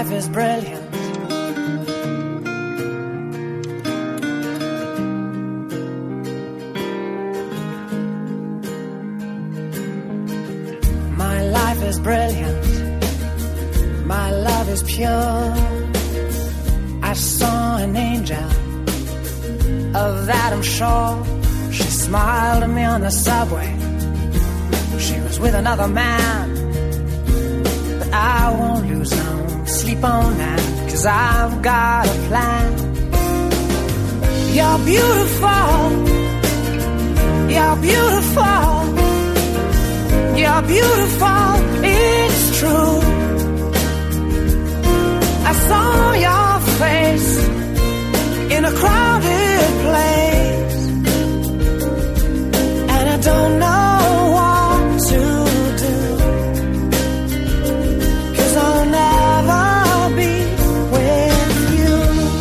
life is brilliant. My life is brilliant. My love is pure. I saw an angel, of that I'm sure. She smiled at me on the subway. She was with another man, but I won't lose no sleep on that, 'cause I've got a plan. You're beautiful. You're beautiful. You're beautiful. It's true. I saw your face in a crowded place, and I don't know what to do, 'cause I'll never be with you.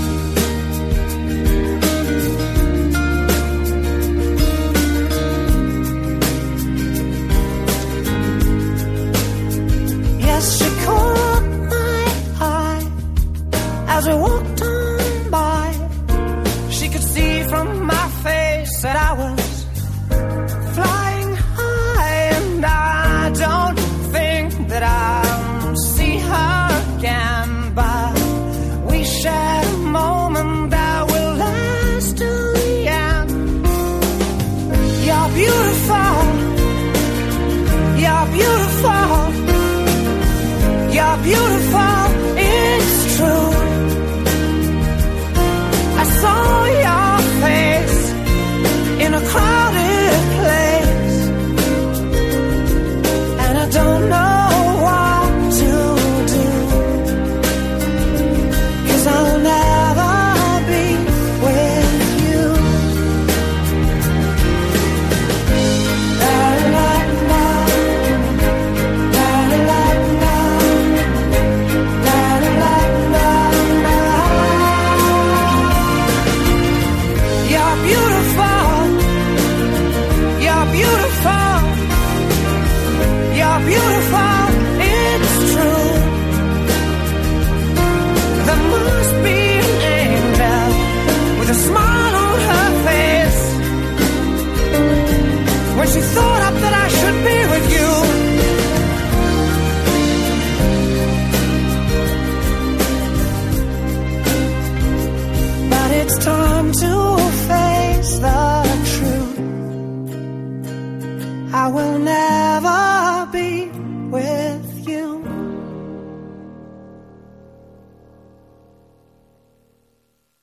Yes, she caught my eye as we walked on by. She could see from my face that I was flying high, and I don't think that I'll see her again, but we shared a moment that will last till the end. You're beautiful. You're beautiful. You're beautiful. It's true. I saw your face in a crowded place, and I don't know what to do, 'cause I'll never be with you. La la la, la la la, la la la la. You're beautiful. You're beautiful. You're beautiful. It's true. There must be an angel with a smile on her face when she thought up that I should be with you. But it's time to face the truth. I will never be with